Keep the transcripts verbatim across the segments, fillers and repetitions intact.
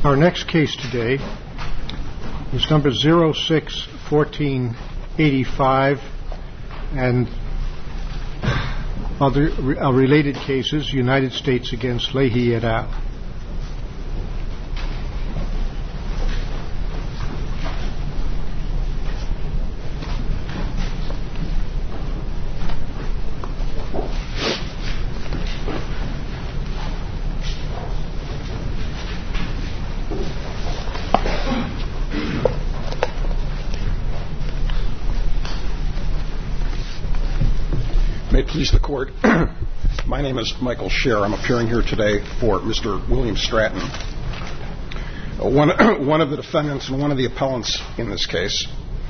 Our next case today is number zero six fourteen eighty-five and other uh, related cases, United States against Leahy et al. May it please the Court, my name is Michael Scher. I'm appearing here today for Mister William Stratton, uh, one, one of the defendants and one of the appellants in this case.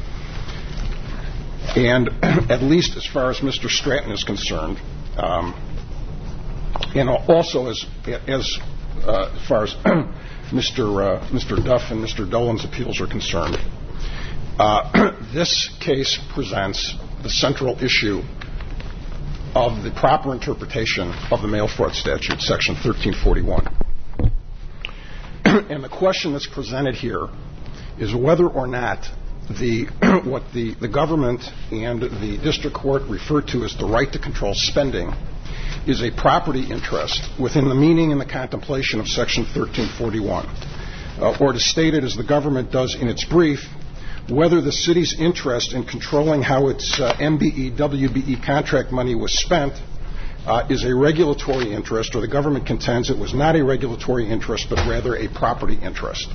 And at least as far as Mister Stratton is concerned, um, and also as, as uh, far as Mister Uh, Mister Duff and Mister Dolan's appeals are concerned, uh, this case presents the central issue of the proper interpretation of the mail fraud statute, Section thirteen forty-one. And the question that's presented here is whether or not the what the, the government and the district court refer to as the right to control spending is a property interest within the meaning and the contemplation of Section thirteen forty-one. Uh, or to state it as the government does in its brief, whether the city's interest in controlling how its uh, M B E, W B E contract money was spent uh, is a regulatory interest, or the government contends it was not a regulatory interest, but rather a property interest.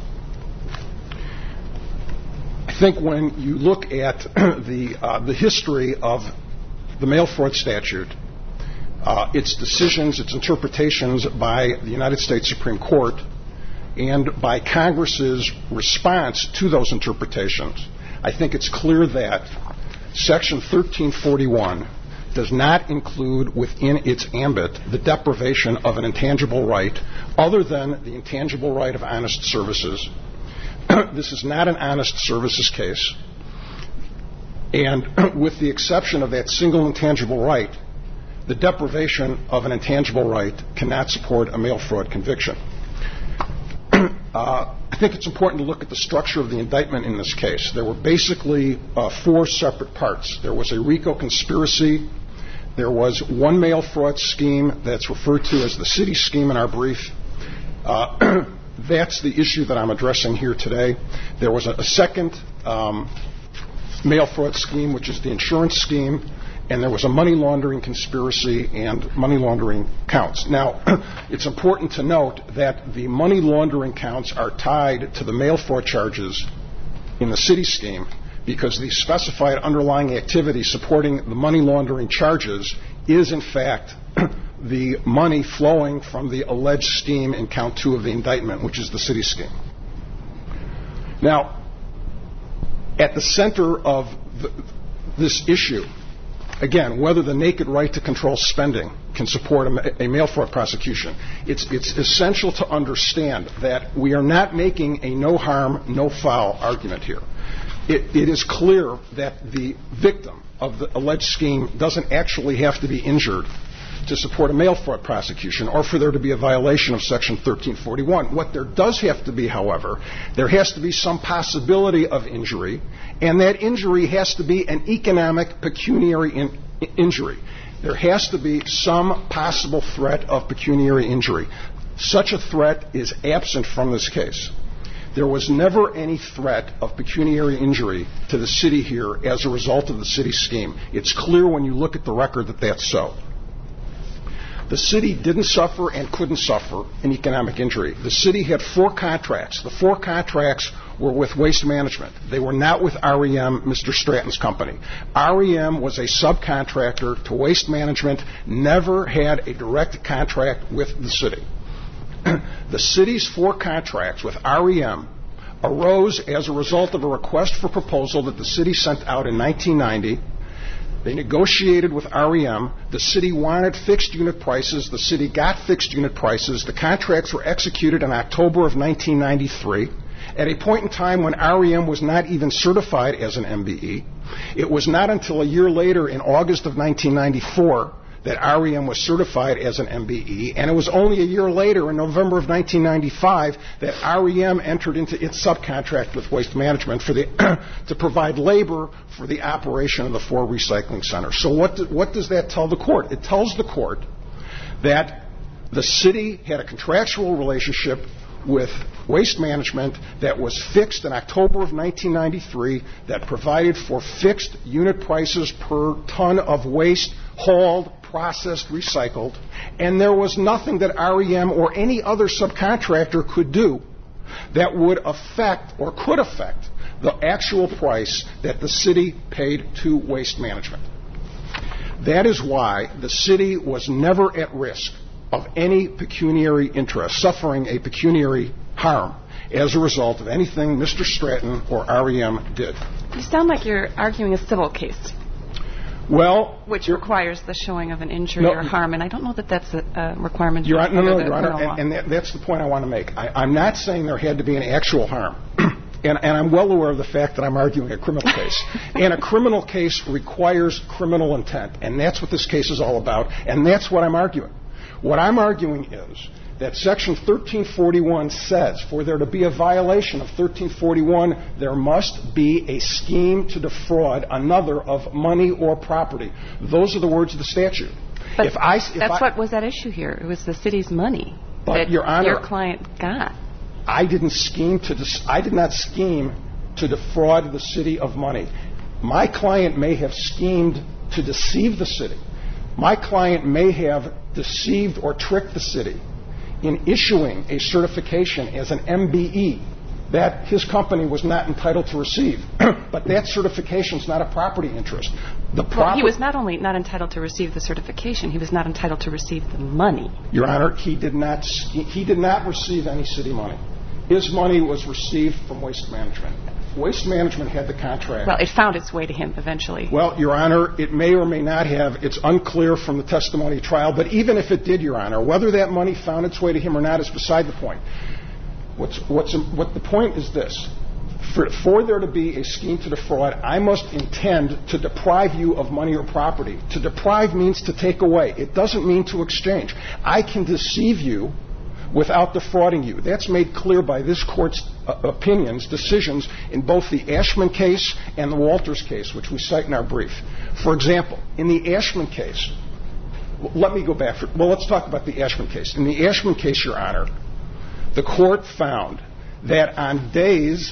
I think when you look at the, uh, the history of the mail fraud statute, uh, its decisions, its interpretations by the United States Supreme Court, and by Congress's response to those interpretations, I think it's clear that Section thirteen forty-one does not include within its ambit the deprivation of an intangible right other than the intangible right of honest services. This is not an honest services case, and with the exception of that single intangible right, the deprivation of an intangible right cannot support a mail fraud conviction. Uh, I think it's important to look at the structure of the indictment in this case. There were basically uh, four separate parts. There was a RICO conspiracy. There was one mail fraud scheme that's referred to as the city scheme in our brief. Uh, that's the issue that I'm addressing here today. There was a, a second um, mail fraud scheme, which is the insurance scheme. And there was a money laundering conspiracy and money laundering counts. Now, it's important to note that the money laundering counts are tied to the mail fraud charges in the city scheme because the specified underlying activity supporting the money laundering charges is, in fact, the money flowing from the alleged scheme in count two of the indictment, which is the city scheme. Now, at the center of the, this issue, again, whether the naked right to control spending can support a, a mail fraud prosecution, it's, it's essential to understand that we are not making a no harm, no foul argument here. It, it is clear that the victim of the alleged scheme doesn't actually have to be injured to support a mail fraud prosecution or for there to be a violation of Section thirteen forty-one. What there does have to be, however, there has to be some possibility of injury, and that injury has to be an economic pecuniary in, injury. There has to be some possible threat of pecuniary injury. Such a threat is absent from this case. There was never any threat of pecuniary injury to the city here as a result of the city scheme. It's clear when you look at the record that that's so. The city didn't suffer and couldn't suffer an economic injury. The city had four contracts. The four contracts were with Waste Management. They were not with R E M, Mister Stratton's company. R E M was a subcontractor to Waste Management, never had a direct contract with the city. The city's four contracts with R E M arose as a result of a request for proposal that the city sent out in nineteen ninety. They negotiated with R E M. The city wanted fixed unit prices. The city got fixed unit prices. The contracts were executed in October of nineteen ninety-three, at a point in time when R E M was not even certified as an M B E. It was not until a year later, in August of nineteen ninety-four, that R E M was certified as an M B E, and it was only a year later, in November of nineteen ninety-five, that R E M entered into its subcontract with Waste Management for the to provide labor for the operation of the four recycling centers. So what, do, what does that tell the court? It tells the court that the city had a contractual relationship with Waste Management that was fixed in October of nineteen ninety-three, that provided for fixed unit prices per ton of waste hauled, processed, recycled, and there was nothing that R E M or any other subcontractor could do that would affect or could affect the actual price that the city paid to Waste Management. That is why the city was never at risk of any pecuniary interest, suffering a pecuniary harm as a result of anything Mister Stratton or R E M did. You sound like you're arguing a civil case. Well, which requires the showing of an injury no, or harm, and I don't know that that's a, a requirement. You're right, no, no, Your Honor, and, and that, that's the point I want to make. I, I'm not saying there had to be an actual harm. And, and I'm well aware of the fact that I'm arguing a criminal case. And a criminal case requires criminal intent. And that's what this case is all about. And that's what I'm arguing. What I'm arguing is that Section thirteen forty-one says for there to be a violation of thirteen forty-one, there must be a scheme to defraud another of money or property. Those are the words of the statute. But if I, if that's I, what was at issue here. It was the city's money but that Your Honor, your client got. I didn't scheme to dis- I did not scheme to defraud the city of money. My client may have schemed to deceive the city. My client may have deceived or tricked the city in issuing a certification as an M B E that his company was not entitled to receive. But that certification is not a property interest. The proper- well, he was not only not entitled to receive the certification, he was not entitled to receive the money. Your Honor, he did not he did not receive any city money. His money was received from Waste Management. Waste Management had the contract. Well, it found its way to him eventually. Well, Your Honor, it may or may not have. It's unclear from the testimony trial. But even if it did, Your Honor, whether that money found its way to him or not is beside the point. What's, what's, what the point is this. For, for there to be a scheme to defraud, I must intend to deprive you of money or property. To deprive means to take away. It doesn't mean to exchange. I can deceive you without defrauding you. That's made clear by this Court's uh, opinions, decisions in both the Ashman case and the Walters case, which we cite in our brief. For example, in the Ashman case, let me go back. For, well, let's talk about the Ashman case. In the Ashman case, Your Honor, the Court found that on days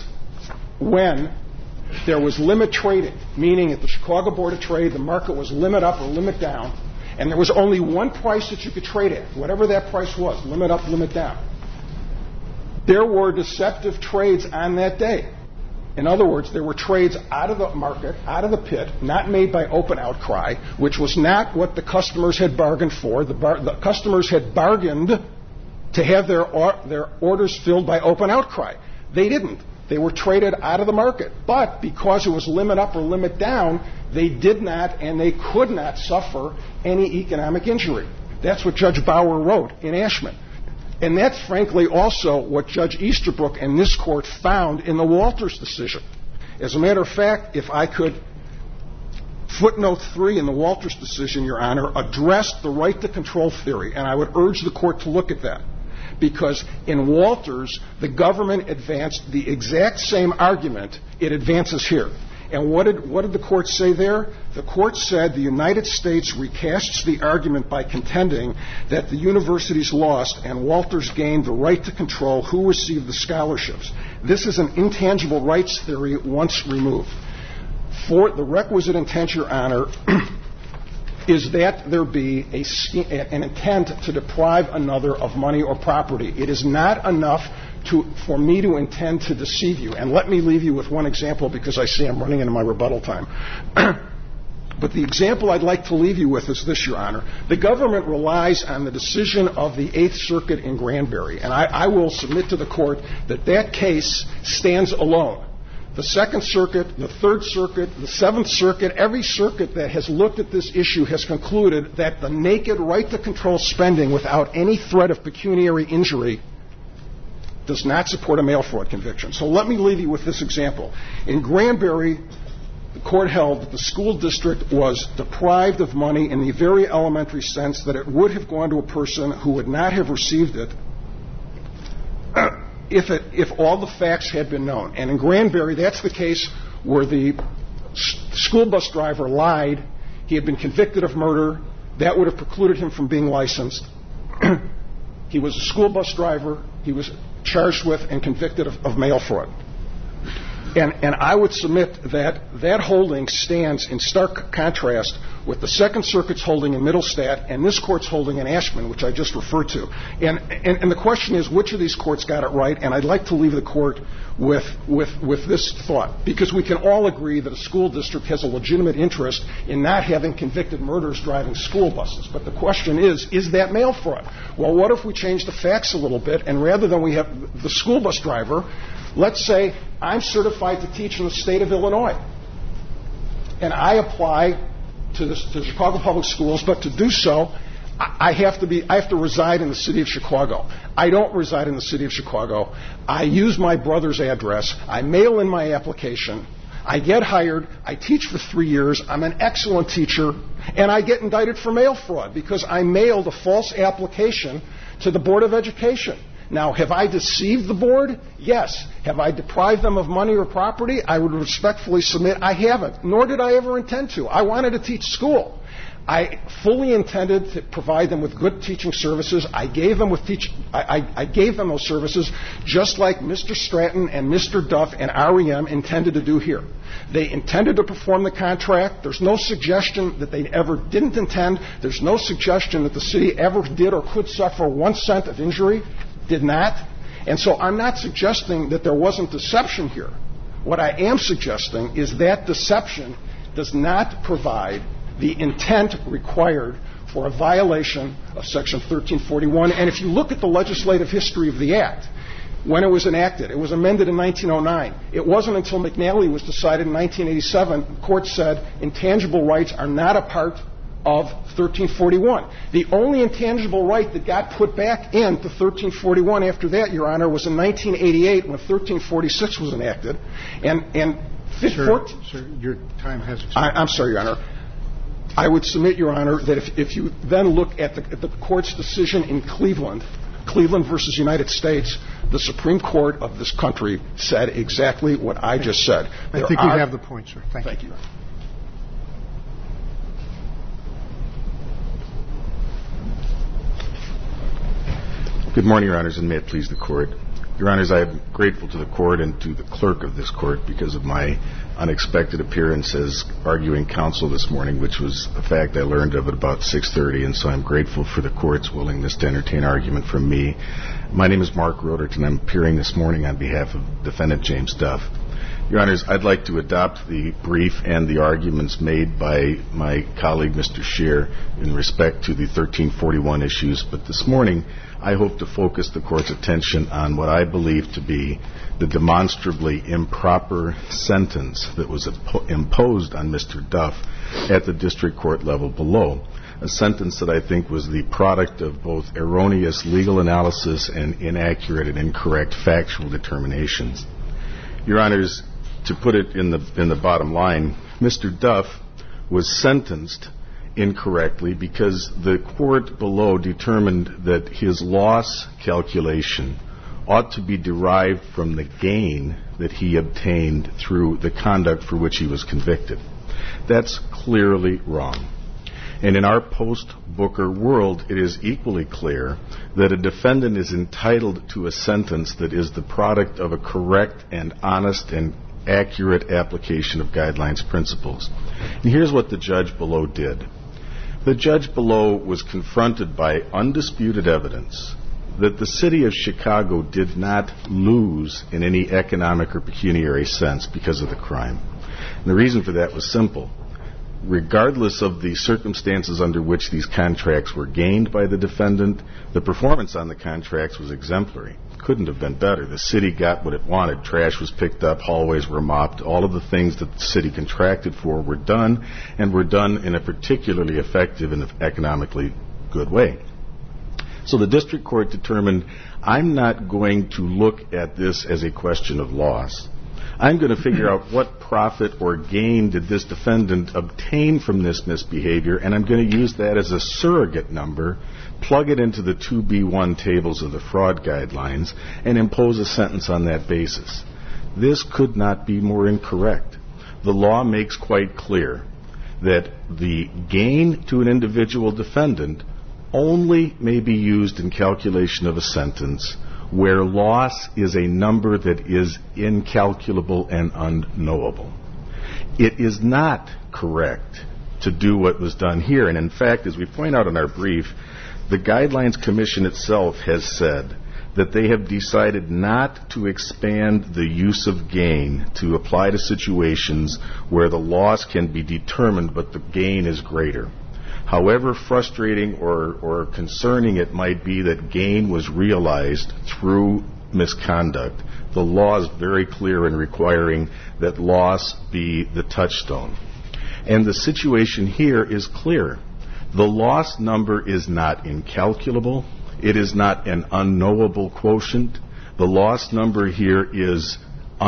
when there was limit trading, meaning at the Chicago Board of Trade, the market was limit up or limit down, and there was only one price that you could trade at, whatever that price was, limit up, limit down. There were deceptive trades on that day. In other words, there were trades out of the market, out of the pit, not made by open outcry, which was not what the customers had bargained for. The, bar- the customers had bargained to have their, or- their orders filled by open outcry. They didn't. They were traded out of the market. But because it was limit up or limit down, they did not and they could not suffer any economic injury. That's what Judge Bauer wrote in Ashman. And that's frankly also what Judge Easterbrook and this Court found in the Walters decision. As a matter of fact, if I could, footnote three in the Walters decision, Your Honor, addressed the right to control theory, and I would urge the Court to look at that. Because in Walters, the government advanced the exact same argument it advances here. And what did, what did the Court say there? The Court said the United States recasts the argument by contending that the universities lost and Walters gained the right to control who received the scholarships. This is an intangible rights theory once removed. For the requisite intent, Your Honor, is that there be a, an intent to deprive another of money or property. It is not enough to, for me to intend to deceive you. And let me leave you with one example because I see I'm running into my rebuttal time. But the example I'd like to leave you with is this, Your Honor. The government relies on the decision of the Eighth Circuit in Granbury. And I, I will submit to the Court that that case stands alone. The Second Circuit, the Third Circuit, the Seventh Circuit, every circuit that has looked at this issue has concluded that the naked right to control spending without any threat of pecuniary injury does not support a mail fraud conviction. So let me leave you with this example. In Granbury, the court held that the school district was deprived of money in the very elementary sense that it would have gone to a person who would not have received it if it, if all the facts had been known. And in Granbury, that's the case where the s- school bus driver lied. He had been convicted of murder. That would have precluded him from being licensed. He was a school bus driver. He was charged with and convicted of, of mail fraud. And, and I would submit that that holding stands in stark contrast with the Second Circuit's holding in Middlestadt and this court's holding in Ashman, which I just referred to. And, and, and the question is, which of these courts got it right? And I'd like to leave the court with, with, with this thought, because we can all agree that a school district has a legitimate interest in not having convicted murderers driving school buses. But the question is, is that mail fraud? Well, what if we change the facts a little bit, and rather than we have the school bus driver, let's say I'm certified to teach in the state of Illinois, and I apply to the, to Chicago Public Schools, but to do so, I have to be, I have to reside in the city of Chicago. I don't reside in the city of Chicago. I use my brother's address. I mail in my application. I get hired. I teach for three years. I'm an excellent teacher, and I get indicted for mail fraud because I mailed a false application to the Board of Education. Now, have I deceived the board? Yes. Have I deprived them of money or property? I would respectfully submit I haven't, nor did I ever intend to. I wanted to teach school. I fully intended to provide them with good teaching services. I gave them with teach. I, I, I gave them those services just like Mister Stratton and Mister Duff and R E M intended to do here. They intended to perform the contract. There's no suggestion that they ever didn't intend. There's no suggestion that the city ever did or could suffer one cent of injury. Did not. And so I'm not suggesting that there wasn't deception here. What I am suggesting is that deception does not provide the intent required for a violation of Section thirteen forty-one. And if you look at the legislative history of the Act, when it was enacted, it was amended in nineteen oh nine. It wasn't until McNally was decided in nineteen eighty-seven, the court said intangible rights are not a part of thirteen forty-one. The only intangible right that got put back into thirteen forty-one after that, Your Honor, was in nineteen eighty-eight when thirteen forty-six was enacted. And, and sir, sir, your time has expired. I, I'm sorry, Your Honor. I would submit, Your Honor, that if, if you then look at the, at the court's decision in Cleveland, Cleveland versus United States, the Supreme Court of this country said exactly what I just said. I there think are, you have the point, sir. Thank, thank you. you. Good morning, Your Honors, and may it please the Court. Your Honors, I am grateful to the Court and to the clerk of this Court because of my unexpected appearance as arguing counsel this morning, which was a fact I learned of at about six thirty, and so I'm grateful for the Court's willingness to entertain argument from me. My name is Mark Roderton. I'm appearing this morning on behalf of Defendant James Duff. Your Honors, I'd like to adopt the brief and the arguments made by my colleague, Mister Scheer, in respect to the thirteen forty-one issues, but this morning I hope to focus the Court's attention on what I believe to be the demonstrably improper sentence that was imposed on Mister Duff at the district court level below, a sentence that I think was the product of both erroneous legal analysis and inaccurate and incorrect factual determinations. Your Honors, to put it in the in the bottom line, Mister Duff was sentenced incorrectly because the court below determined that his loss calculation ought to be derived from the gain that he obtained through the conduct for which he was convicted. That's clearly wrong. And in our post-Booker world, it is equally clear that a defendant is entitled to a sentence that is the product of a correct and honest and accurate application of guidelines principles. And here's what the judge below did. The judge below was confronted by undisputed evidence that the city of Chicago did not lose in any economic or pecuniary sense because of the crime. And the reason for that was simple. Regardless of the circumstances under which these contracts were gained by the defendant, the performance on the contracts was exemplary. Couldn't have been better. The city got what it wanted. Trash was picked up, hallways were mopped, all of the things that the city contracted for were done, and were done in a particularly effective and economically good way. So the district court determined, I'm not going to look at this as a question of loss. I'm going to figure out what profit or gain did this defendant obtain from this misbehavior, and I'm going to use that as a surrogate number, plug it into the two B one tables of the fraud guidelines, and impose a sentence on that basis. This could not be more incorrect. The law makes quite clear that the gain to an individual defendant only may be used in calculation of a sentence where loss is a number that is incalculable and unknowable. It is not correct to do what was done here. And in fact, as we point out in our brief, the Guidelines Commission itself has said that they have decided not to expand the use of gain to apply to situations where the loss can be determined but the gain is greater. However frustrating or, or concerning it might be that gain was realized through misconduct, the law is very clear in requiring that loss be the touchstone. And the situation here is clear. The loss number is not incalculable. It is not an unknowable quotient. The loss number here is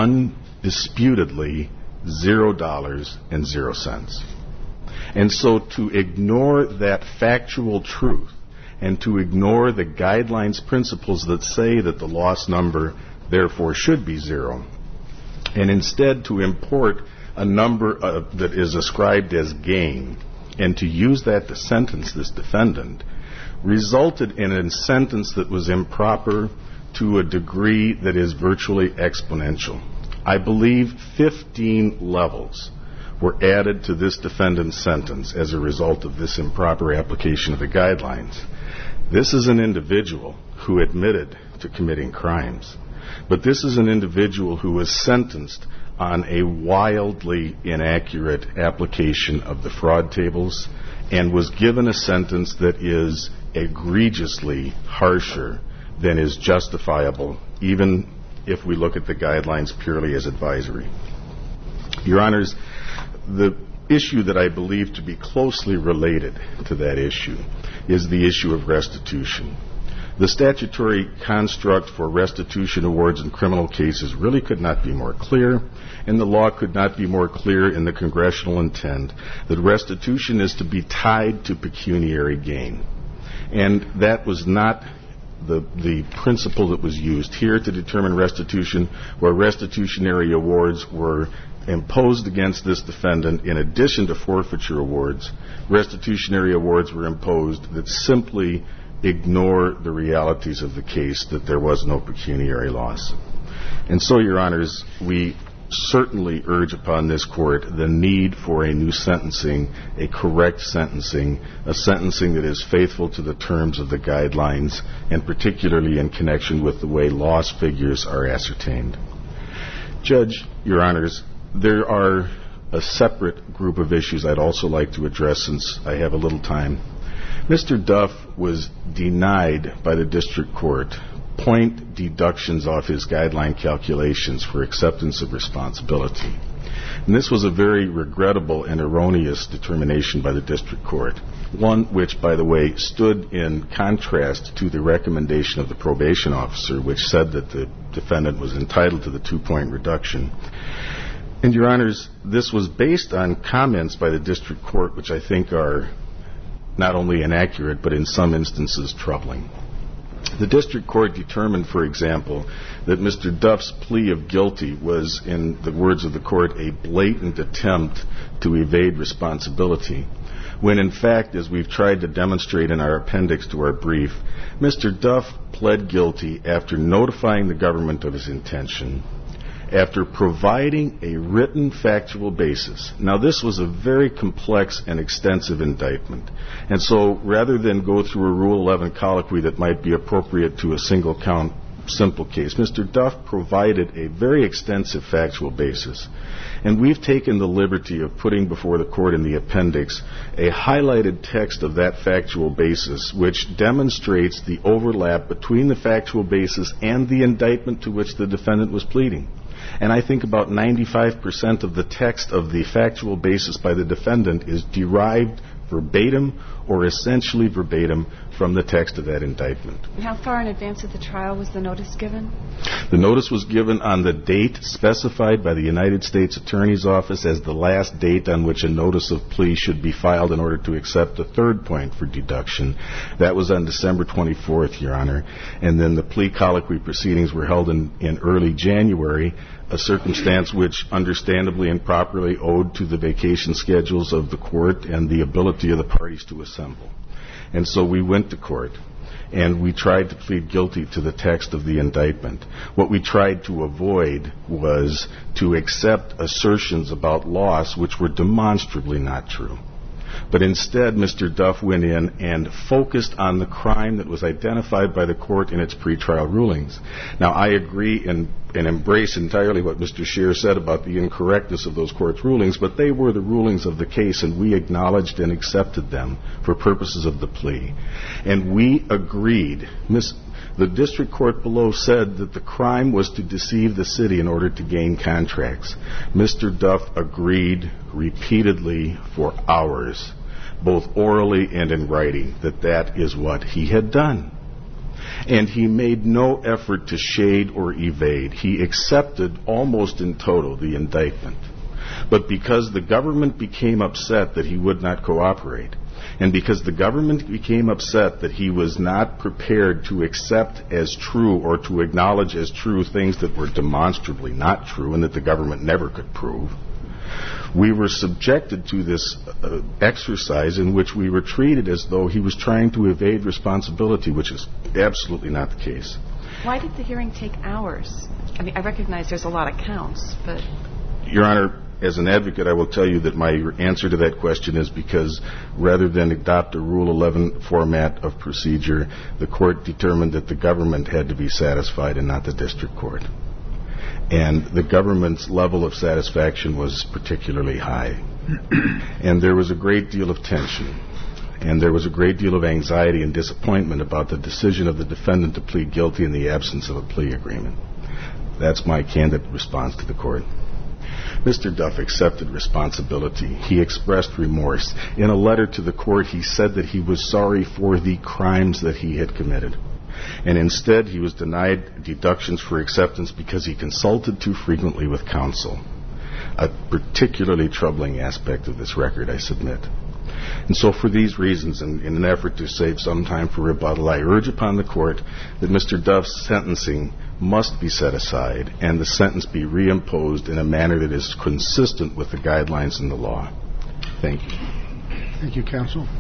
undisputedly zero dollars and zero cents. And so to ignore that factual truth and to ignore the guidelines principles that say that the loss number therefore should be zero, and instead to import a number uh, that is ascribed as gain and to use that to sentence this defendant resulted in a sentence that was improper to a degree that is virtually exponential. I believe fifteen levels were added to this defendant's sentence as a result of this improper application of the guidelines. This is an individual who admitted to committing crimes, but this is an individual who was sentenced on a wildly inaccurate application of the fraud tables and was given a sentence that is egregiously harsher than is justifiable, even if we look at the guidelines purely as advisory. Your Honors, the issue that I believe to be closely related to that issue is the issue of restitution. The statutory construct for restitution awards in criminal cases really could not be more clear, and the law could not be more clear in the congressional intent that restitution is to be tied to pecuniary gain. And that was not the the principle that was used here to determine restitution, where restitutionary awards were imposed against this defendant in addition to forfeiture awards. Restitutionary awards were imposed that simply ignore the realities of the case, that there was no pecuniary loss. And so, Your Honors, we certainly urge upon this Court the need for a new sentencing, a correct sentencing, a sentencing that is faithful to the terms of the guidelines, and particularly in connection with the way loss figures are ascertained. Judge, Your Honors, there are a separate group of issues I'd also like to address since I have a little time. Mister Duff was denied by the district court point deductions off his guideline calculations for acceptance of responsibility. And this was a very regrettable and erroneous determination by the district court, one which, by the way, stood in contrast to the recommendation of the probation officer, which said that the defendant was entitled to the two-point reduction. And, Your Honors, this was based on comments by the district court which I think are not only inaccurate, but in some instances troubling. The district court determined, for example, that Mister Duff's plea of guilty was, in the words of the court, a blatant attempt to evade responsibility, when in fact, as we've tried to demonstrate in our appendix to our brief, Mister Duff pled guilty after notifying the government of his intention, after providing a written factual basis. Now, this was a very complex and extensive indictment. And so rather than go through a Rule eleven colloquy that might be appropriate to a single count simple case, Mister Duff provided a very extensive factual basis. And we've taken the liberty of putting before the court in the appendix a highlighted text of that factual basis, which demonstrates the overlap between the factual basis and the indictment to which the defendant was pleading. And I think about ninety-five percent of the text of the factual basis by the defendant is derived verbatim or essentially verbatim from the text of that indictment. How far in advance of the trial was the notice given? The notice was given on the date specified by the United States Attorney's Office as the last date on which a notice of plea should be filed in order to accept a third point for deduction. That was on December twenty-fourth, Your Honor. And then the plea colloquy proceedings were held in, in early January, a circumstance which understandably and properly owed to the vacation schedules of the court and the ability of the parties to assemble. And so we went to court, and we tried to plead guilty to the text of the indictment. What we tried to avoid was to accept assertions about loss which were demonstrably not true. But instead, Mister Duff went in and focused on the crime that was identified by the court in its pretrial rulings. Now, I agree and, and embrace entirely what Mister Scheer said about the incorrectness of those court's rulings, but they were the rulings of the case, and we acknowledged and accepted them for purposes of the plea. And we agreed. Miss The district court below said that the crime was to deceive the city in order to gain contracts. Mister Duff agreed repeatedly for hours, both orally and in writing, that that is what he had done. And he made no effort to shade or evade. He accepted almost in total the indictment. But because the government became upset that he would not cooperate, and because the government became upset that he was not prepared to accept as true or to acknowledge as true things that were demonstrably not true and that the government never could prove, we were subjected to this uh, exercise in which we were treated as though he was trying to evade responsibility, which is absolutely not the case. Why did the hearing take hours? I mean, I recognize there's a lot of counts, but... Your Honor, as an advocate, I will tell you that my answer to that question is because rather than adopt a Rule eleven format of procedure, the court determined that the government had to be satisfied and not the district court. And the government's level of satisfaction was particularly high. And there was a great deal of tension. And there was a great deal of anxiety and disappointment about the decision of the defendant to plead guilty in the absence of a plea agreement. That's my candid response to the court. Mister Duff accepted responsibility. He expressed remorse. In a letter to the court, he said that he was sorry for the crimes that he had committed. And instead, he was denied deductions for acceptance because he consulted too frequently with counsel. A particularly troubling aspect of this record, I submit. And so for these reasons, and in an effort to save some time for rebuttal, I urge upon the court that Mister Duff's sentencing must be set aside and the sentence be reimposed in a manner that is consistent with the guidelines in the law. Thank you. Thank you, counsel.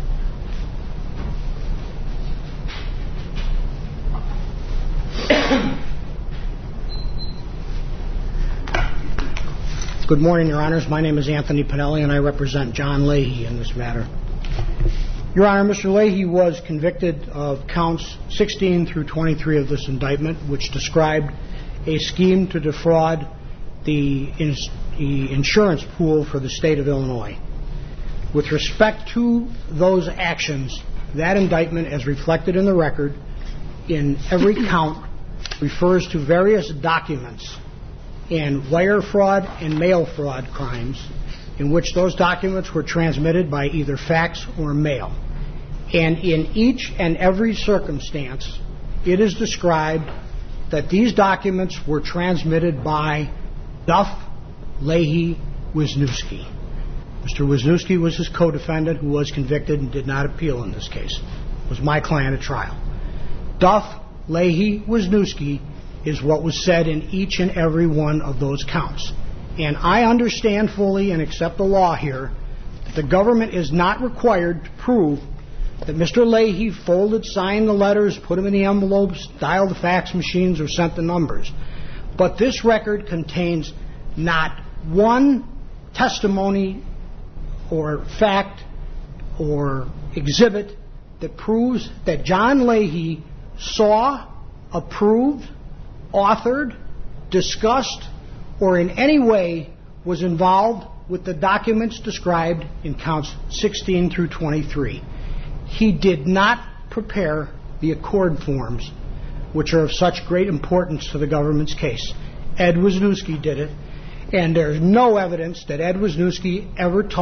Good morning, Your Honors. My name is Anthony Pinelli, and I represent John Leahy in this matter. Your Honor, Mister Leahy was convicted of counts sixteen through twenty-three of this indictment, which described a scheme to defraud the, ins- the insurance pool for the state of Illinois. With respect to those actions, that indictment, as reflected in the record, in every count, refers to various documents and wire fraud and mail fraud crimes in which those documents were transmitted by either fax or mail. And in each and every circumstance, it is described that these documents were transmitted by Duff Leahy Wisniewski. Mister Wisniewski was his co-defendant who was convicted and did not appeal in this case. It was my client at trial. Duff Leahy Wisniewski is what was said in each and every one of those counts. And I understand fully and accept the law here that the government is not required to prove that Mister Leahy folded, signed the letters, put them in the envelopes, dialed the fax machines, or sent the numbers. But this record contains not one testimony or fact or exhibit that proves that John Leahy saw, approved, authored, discussed, or in any way was involved with the documents described in counts sixteen through twenty-three. He did not prepare the accord forms, which are of such great importance to the government's case. Ed Wisniewski did it, and there's no evidence that Ed Wisniewski ever talked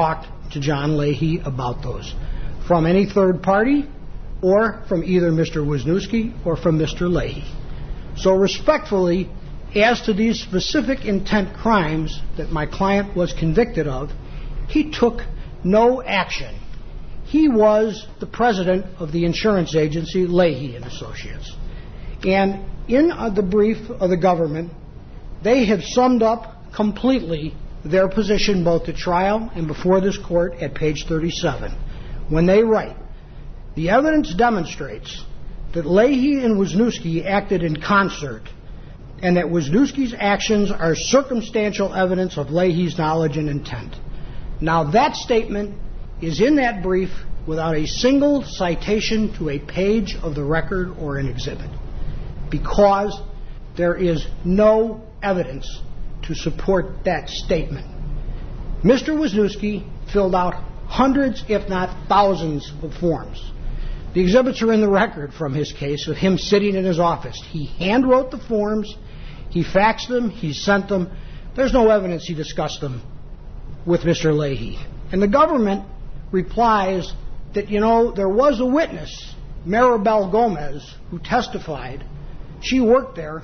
to John Leahy about those from any third party or from either Mister Wisniewski or from Mister Leahy. So respectfully, as to these specific intent crimes that my client was convicted of, he took no action. He was the president of the insurance agency, Leahy and Associates. And in uh, the brief of the government, they have summed up completely their position both at trial and before this court at page thirty-seven, when they write, "The evidence demonstrates that Leahy and Wisniewski acted in concert and that Wisniewski's actions are circumstantial evidence of Leahy's knowledge and intent." Now that statement is in that brief without a single citation to a page of the record or an exhibit, because there is no evidence to support that statement. Mister Wisniewski filled out hundreds, if not thousands, of forms. The exhibits are in the record from his case of him sitting in his office. He hand-wrote the forms, he faxed them, he sent them. There's no evidence he discussed them with Mister Leahy. And the government replies that, you know, there was a witness, Maribel Gomez, who testified. She worked there,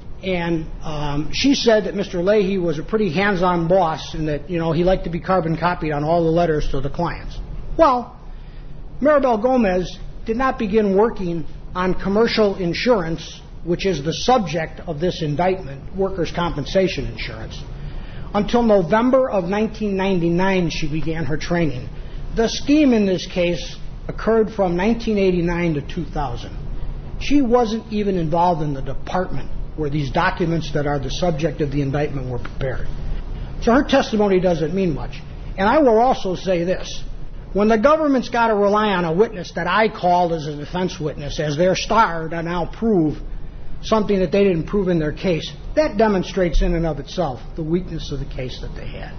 and um, she said that Mister Leahy was a pretty hands-on boss and that, you know, he liked to be carbon copied on all the letters to the clients. Well, Maribel Gomez did not begin working on commercial insurance, which is the subject of this indictment, workers' compensation insurance, until November of nineteen ninety-nine she began her training. The scheme in this case occurred from nineteen eighty-nine to two thousand. She wasn't even involved in the department where these documents that are the subject of the indictment were prepared. So her testimony doesn't mean much. And I will also say this. When the government's got to rely on a witness that I called as a defense witness as their star to now prove something that they didn't prove in their case, that demonstrates in and of itself the weakness of the case that they had.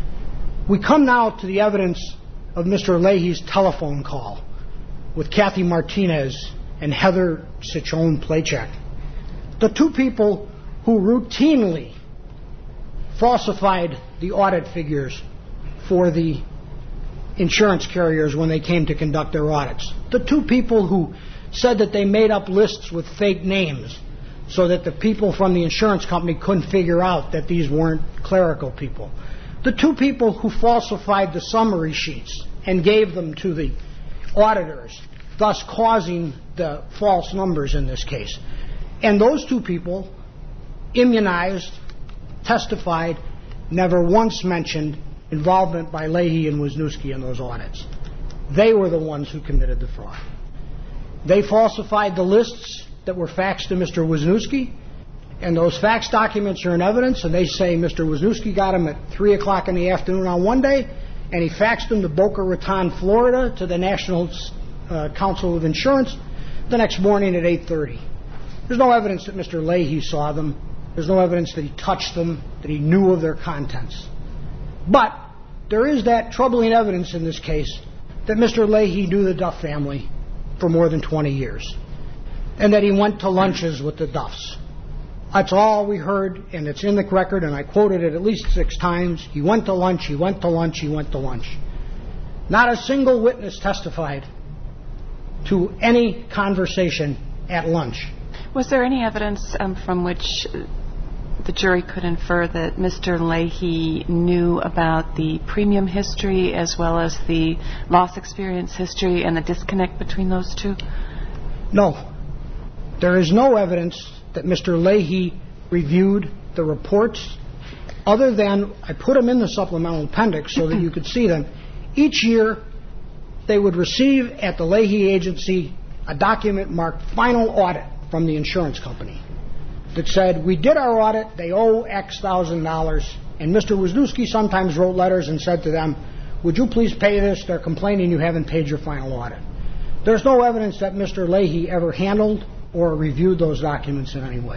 We come now to the evidence of Mister Leahy's telephone call with Kathy Martinez and Heather Cichone-Playchek, the two people who routinely falsified the audit figures for the insurance carriers when they came to conduct their audits, the two people who said that they made up lists with fake names so that the people from the insurance company couldn't figure out that these weren't clerical people, the two people who falsified the summary sheets and gave them to the auditors, thus causing the false numbers in this case. And those two people, immunized, testified, never once mentioned involvement by Leahy and Wisniewski in those audits. They were the ones who committed the fraud. They falsified the lists that were faxed to Mister Wisniewski, and those fax documents are in evidence, and they say Mister Wisniewski got them at three o'clock in the afternoon on one day, and he faxed them to Boca Raton, Florida, to the National uh, Council of Insurance the next morning at eight thirty. There's no evidence that Mister Leahy saw them. There's no evidence that he touched them, that he knew of their contents. But there is that troubling evidence in this case that Mister Leahy knew the Duff family for more than twenty years, and that he went to lunches with the Duffs. That's all we heard, and it's in the record, and I quoted it at least six times. He went to lunch, he went to lunch, he went to lunch. Not a single witness testified to any conversation at lunch. Was there any evidence um, from which the jury could infer that Mister Leahy knew about the premium history as well as the loss experience history and the disconnect between those two? No. There is no evidence that Mister Leahy reviewed the reports other than I put them in the supplemental appendix so that you could see them. Each year they would receive at the Leahy agency a document marked final audit from the insurance company that said, we did our audit, they owe X thousand dollars, and Mister Wisniewski sometimes wrote letters and said to them, would you please pay this? They're complaining you haven't paid your final audit. There's no evidence that Mister Leahy ever handled or reviewed those documents in any way.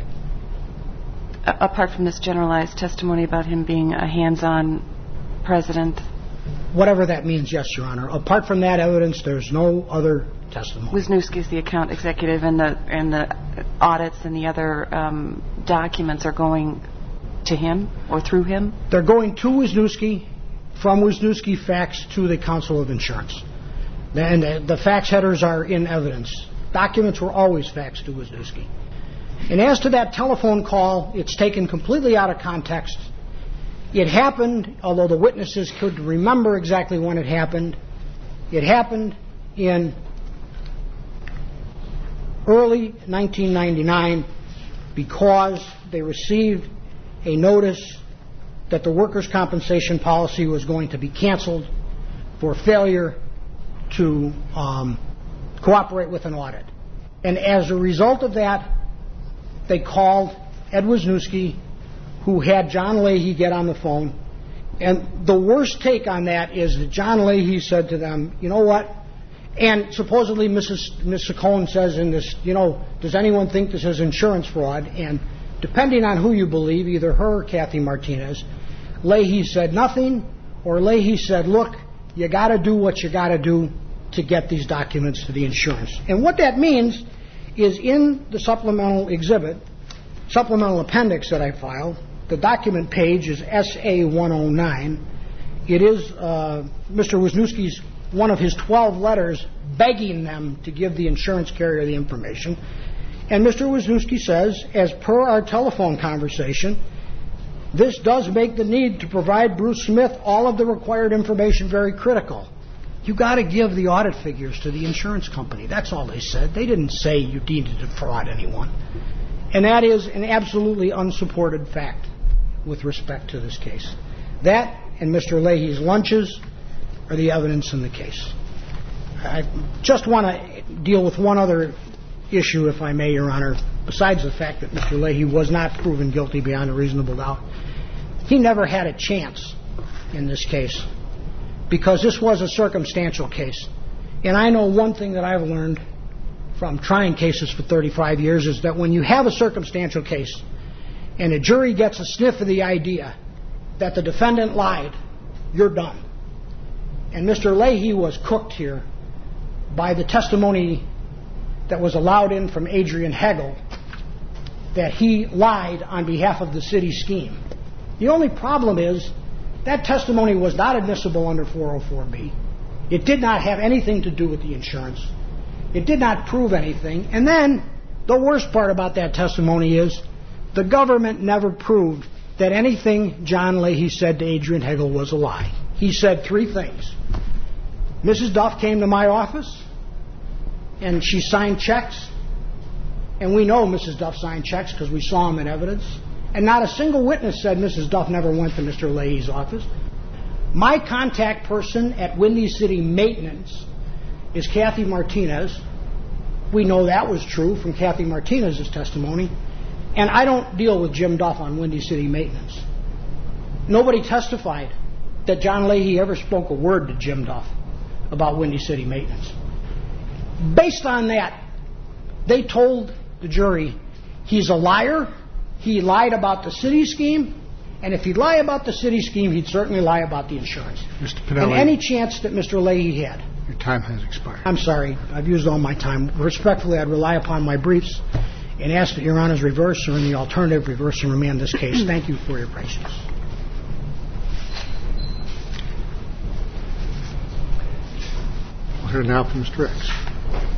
Apart from this generalized testimony about him being a hands-on president? Whatever that means, yes, Your Honor. Apart from that evidence, there's no other testimony. Wisniewski's the account executive, and the and the audits and the other um, documents are going to him or through him? They're going to Wisniewski from Wisniewski fax to the Council of Insurance. And the, the fax headers are in evidence. Documents were always faxed to Wisniewski. And as to that telephone call, it's taken completely out of context. It happened, although the witnesses could remember exactly when it happened, it happened in early nineteen ninety-nine because they received a notice that the workers' compensation policy was going to be canceled for failure to um, cooperate with an audit. And as a result of that, they called Ed Wisniewski, who had John Leahy get on the phone. And the worst take on that is that John Leahy said to them, you know what? And supposedly Missus Miz Saccone says in this, you know, does anyone think this is insurance fraud? And depending on who you believe, either her or Kathy Martinez, Leahy said nothing, or Leahy said, look, you got to do what you got to do to get these documents to the insurance. And what that means is in the supplemental exhibit, supplemental appendix that I filed, the document page is S A one oh nine. It is uh, Mister Wisniewski's one of his twelve letters begging them to give the insurance carrier the information. And Mister Wisniewski says, as per our telephone conversation, this does make the need to provide Bruce Smith all of the required information very critical. You got to give the audit figures to the insurance company. That's all they said. They didn't say you need to defraud anyone. And that is an absolutely unsupported fact with respect to this case. That and Mister Leahy's lunches are the evidence in the case. I just want to deal with one other issue, if I may, Your Honor, besides the fact that Mister Leahy was not proven guilty beyond a reasonable doubt. He never had a chance in this case because this was a circumstantial case. And I know one thing that I've learned from trying cases for thirty-five years is that when you have a circumstantial case and a jury gets a sniff of the idea that the defendant lied, you're done. And Mister Leahy was cooked here by the testimony that was allowed in from Adrian Hegel that he lied on behalf of the city scheme. The only problem is that testimony was not admissible under four oh four B. It did not have anything to do with the insurance. It did not prove anything. And then the worst part about that testimony is the government never proved that anything John Leahy said to Adrian Hegel was a lie. He said three things. Missus Duff came to my office and she signed checks. And we know Missus Duff signed checks because we saw them in evidence. And not a single witness said Missus Duff never went to Mister Leahy's office. My contact person at Windy City Maintenance is Kathy Martinez. We know that was true from Kathy Martinez's testimony. And I don't deal with Jim Duff on Windy City Maintenance. Nobody testified that John Leahy ever spoke a word to Jim Duff about Windy City Maintenance. Based on that, they told the jury he's a liar, he lied about the city scheme, and if he'd lie about the city scheme, he'd certainly lie about the insurance. Mister Pinelli, And any chance that Mister Leahy had. Your time has expired. I'm sorry, I've used all my time. Respectfully, I'd rely upon my briefs and ask that Your Honor's reverse or in the alternative reverse and remand this case. Thank you for your patience. We'll hear now from Mister X.